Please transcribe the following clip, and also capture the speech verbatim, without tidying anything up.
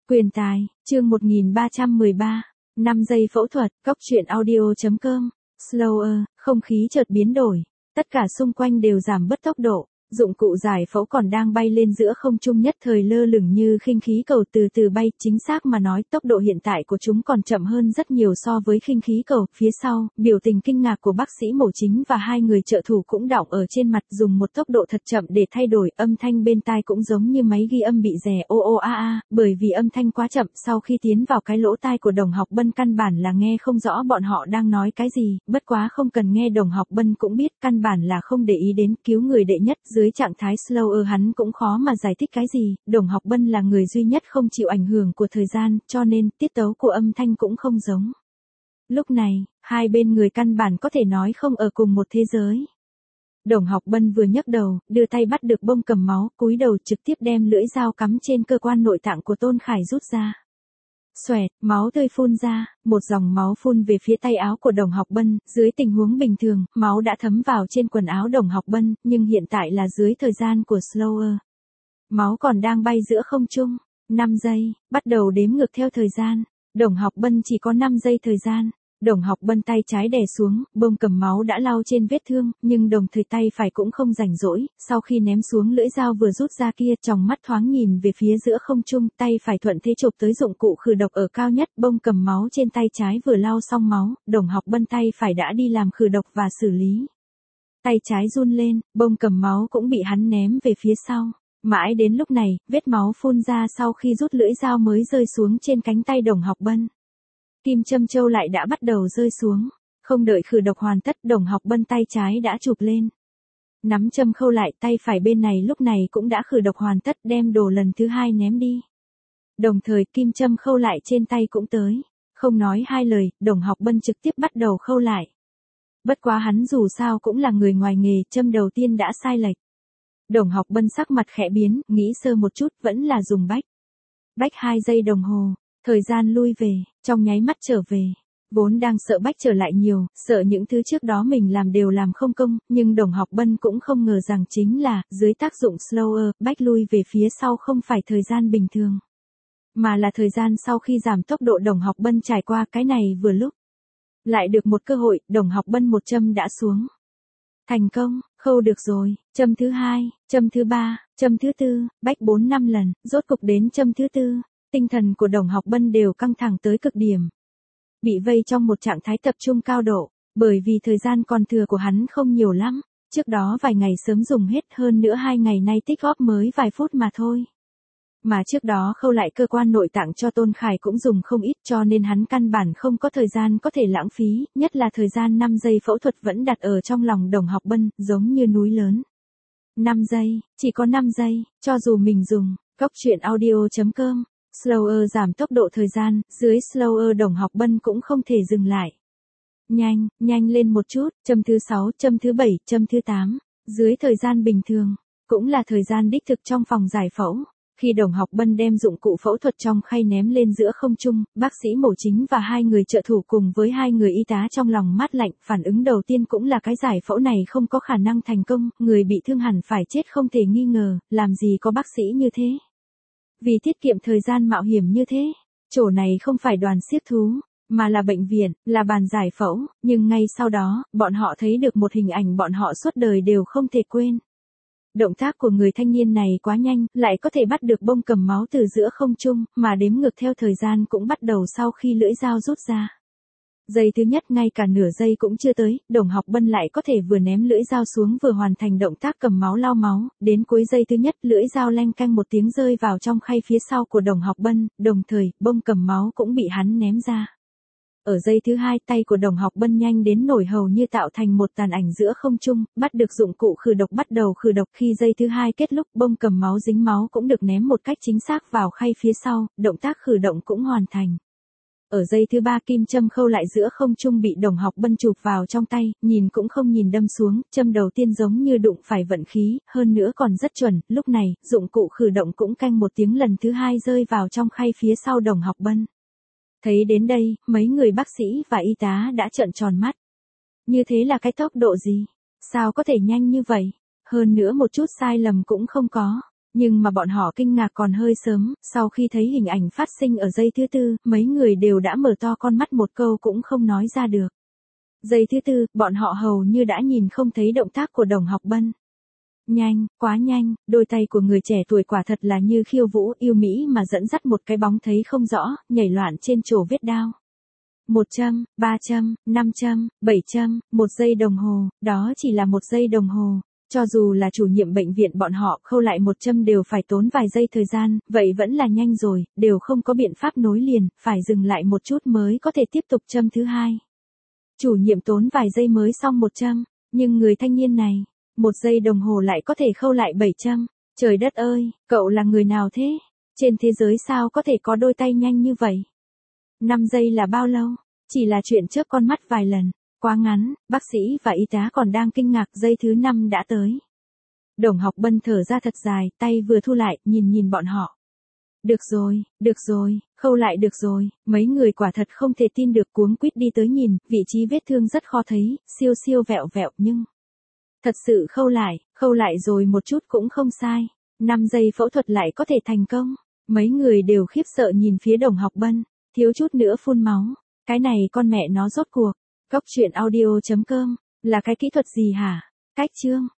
Quyền tài, chương một nghìn ba trăm mười ba, năm giây phẫu thuật, cóc truyện audio.com, slower, không khí chợt biến đổi, tất cả xung quanh đều giảm bớt tốc độ, dụng cụ giải phẫu còn đang bay lên giữa không trung nhất thời lơ lửng như khinh khí cầu từ từ bay, chính xác mà nói tốc độ hiện tại của chúng còn chậm hơn rất nhiều so với khinh khí cầu. Phía sau, biểu tình kinh ngạc của bác sĩ mổ chính và hai người trợ thủ cũng đọng ở trên mặt, dùng một tốc độ thật chậm để thay đổi, âm thanh bên tai cũng giống như máy ghi âm bị rè ô ô a a, bởi vì âm thanh quá chậm, sau khi tiến vào cái lỗ tai của Đồng Học Bân căn bản là nghe không rõ bọn họ đang nói cái gì, bất quá không cần nghe Đồng Học Bân cũng biết, căn bản là không để ý đến, cứu người đệ nhất. Dưới trạng thái slower hắn cũng khó mà giải thích cái gì, Đồng Học Bân là người duy nhất không chịu ảnh hưởng của thời gian, cho nên tiết tấu của âm thanh cũng không giống. Lúc này, hai bên người căn bản có thể nói không ở cùng một thế giới. Đồng Học Bân vừa nhấc đầu, đưa tay bắt được bông cầm máu, cúi đầu trực tiếp đem lưỡi dao cắm trên cơ quan nội tạng của Tôn Khải rút ra. Xoẹt, máu tươi phun ra, một dòng máu phun về phía tay áo của Đồng Học Bân, dưới tình huống bình thường, máu đã thấm vào trên quần áo Đồng Học Bân, nhưng hiện tại là dưới thời gian của slower. Máu còn đang bay giữa không trung, năm giây, bắt đầu đếm ngược theo thời gian, Đồng Học Bân chỉ có năm giây thời gian. Đồng Học Bân tay trái đè xuống, bông cầm máu đã lau trên vết thương, nhưng đồng thời tay phải cũng không rảnh rỗi, sau khi ném xuống lưỡi dao vừa rút ra kia, tròng mắt thoáng nhìn về phía giữa không trung, tay phải thuận thế chụp tới dụng cụ khử độc ở cao nhất, bông cầm máu trên tay trái vừa lau xong máu, Đồng Học Bân tay phải đã đi làm khử độc và xử lý. Tay trái run lên, bông cầm máu cũng bị hắn ném về phía sau. Mãi đến lúc này, vết máu phun ra sau khi rút lưỡi dao mới rơi xuống trên cánh tay Đồng Học Bân. Kim châm châu lại đã bắt đầu rơi xuống, không đợi khử độc hoàn tất, Đồng Học Bân tay trái đã chụp lên. Nắm châm khâu lại, tay phải bên này lúc này cũng đã khử độc hoàn tất, đem đồ lần thứ hai ném đi. Đồng thời kim châm khâu lại trên tay cũng tới, không nói hai lời, Đồng Học Bân trực tiếp bắt đầu khâu lại. Bất quá hắn dù sao cũng là người ngoài nghề, châm đầu tiên đã sai lệch. Đồng Học Bân sắc mặt khẽ biến, nghĩ sơ một chút, vẫn là dùng bách. Bách hai giây đồng hồ. Thời gian lui về, trong nháy mắt trở về. Vốn đang sợ bách trở lại nhiều, sợ những thứ trước đó mình làm đều làm không công, nhưng Đồng Học Bân cũng không ngờ rằng chính là, dưới tác dụng slower, bách lui về phía sau không phải thời gian bình thường. Mà là thời gian sau khi giảm tốc độ Đồng Học Bân trải qua, cái này vừa lúc. Lại được một cơ hội, Đồng Học Bân một châm đã xuống. Thành công, khâu được rồi, châm thứ hai, châm thứ ba, châm thứ tư, bách bốn năm lần, rốt cục đến châm thứ tư. Tinh thần của Đồng Học Bân đều căng thẳng tới cực điểm. Bị vây trong một trạng thái tập trung cao độ, bởi vì thời gian còn thừa của hắn không nhiều lắm. Trước đó vài ngày sớm dùng hết, hơn nữa hai ngày nay tích góp mới vài phút mà thôi. Mà trước đó khâu lại cơ quan nội tạng cho Tôn Khải cũng dùng không ít, cho nên hắn căn bản không có thời gian có thể lãng phí, nhất là thời gian năm giây phẫu thuật vẫn đặt ở trong lòng Đồng Học Bân, giống như núi lớn. năm giây, chỉ có năm giây, cho dù mình dùng, cóc truyện audio.com. Slower giảm tốc độ thời gian, dưới slower Đồng Học Bân cũng không thể dừng lại. Nhanh, nhanh lên một chút, châm thứ sáu, châm thứ bảy, châm thứ tám, dưới thời gian bình thường, cũng là thời gian đích thực trong phòng giải phẫu. Khi Đồng Học Bân đem dụng cụ phẫu thuật trong khay ném lên giữa không trung, bác sĩ mổ chính và hai người trợ thủ cùng với hai người y tá trong lòng mát lạnh, phản ứng đầu tiên cũng là cái giải phẫu này không có khả năng thành công, người bị thương hẳn phải chết không thể nghi ngờ, làm gì có bác sĩ như thế. Vì tiết kiệm thời gian mạo hiểm như thế, chỗ này không phải đoàn xiếc thú, mà là bệnh viện, là bàn giải phẫu, nhưng ngay sau đó, bọn họ thấy được một hình ảnh bọn họ suốt đời đều không thể quên. Động tác của người thanh niên này quá nhanh, lại có thể bắt được bông cầm máu từ giữa không trung, mà đếm ngược theo thời gian cũng bắt đầu sau khi lưỡi dao rút ra. Giây thứ nhất ngay cả nửa giây cũng chưa tới, Đồng Học Bân lại có thể vừa ném lưỡi dao xuống vừa hoàn thành động tác cầm máu lau máu, đến cuối giây thứ nhất lưỡi dao leng canh một tiếng rơi vào trong khay phía sau của Đồng Học Bân, đồng thời, bông cầm máu cũng bị hắn ném ra. Ở giây thứ hai tay của Đồng Học Bân nhanh đến nổi hầu như tạo thành một tàn ảnh giữa không trung, bắt được dụng cụ khử độc bắt đầu khử độc, khi giây thứ hai kết lúc bông cầm máu dính máu cũng được ném một cách chính xác vào khay phía sau, động tác khử động cũng hoàn thành. Ở giây thứ ba kim châm khâu lại giữa không trung bị Đồng Học Bân chụp vào trong tay, nhìn cũng không nhìn đâm xuống, châm đầu tiên giống như đụng phải vận khí, hơn nữa còn rất chuẩn, lúc này, dụng cụ khử động cũng canh một tiếng lần thứ hai rơi vào trong khay phía sau Đồng Học Bân. Thấy đến đây, mấy người bác sĩ và y tá đã trợn tròn mắt. Như thế là cái tốc độ gì? Sao có thể nhanh như vậy? Hơn nữa một chút sai lầm cũng không có. Nhưng mà bọn họ kinh ngạc còn hơi sớm, sau khi thấy hình ảnh phát sinh ở giây thứ tư, mấy người đều đã mở to con mắt một câu cũng không nói ra được. Giây thứ tư, bọn họ hầu như đã nhìn không thấy động tác của Đồng Học Bân. Nhanh, quá nhanh, đôi tay của người trẻ tuổi quả thật là như khiêu vũ yêu mỹ mà dẫn dắt một cái bóng thấy không rõ, nhảy loạn trên chổ vết đao. Một châm, ba châm, năm châm, bảy châm, một giây đồng hồ, đó chỉ là một giây đồng hồ. Cho dù là chủ nhiệm bệnh viện bọn họ khâu lại một châm đều phải tốn vài giây thời gian, vậy vẫn là nhanh rồi, đều không có biện pháp nối liền, phải dừng lại một chút mới có thể tiếp tục châm thứ hai. Chủ nhiệm tốn vài giây mới xong một châm, nhưng người thanh niên này, một giây đồng hồ lại có thể khâu lại bảy châm. Trời đất ơi, cậu là người nào thế? Trên thế giới sao có thể có đôi tay nhanh như vậy? năm giây là bao lâu? Chỉ là chuyện chớp con mắt vài lần. Quá ngắn, bác sĩ và y tá còn đang kinh ngạc, giây thứ năm đã tới. Đồng Học Bân thở ra thật dài, tay vừa thu lại, nhìn nhìn bọn họ. Được rồi, được rồi, khâu lại được rồi, mấy người quả thật không thể tin được cuống quýt đi tới nhìn, vị trí vết thương rất khó thấy, siêu siêu vẹo vẹo nhưng... Thật sự khâu lại, khâu lại rồi một chút cũng không sai. năm giây phẫu thuật lại có thể thành công. Mấy người đều khiếp sợ nhìn phía Đồng Học Bân, thiếu chút nữa phun máu. Cái này con mẹ nó rốt cuộc. Cốc truyện audio chấm com là cái kỹ thuật gì hả? Cách chương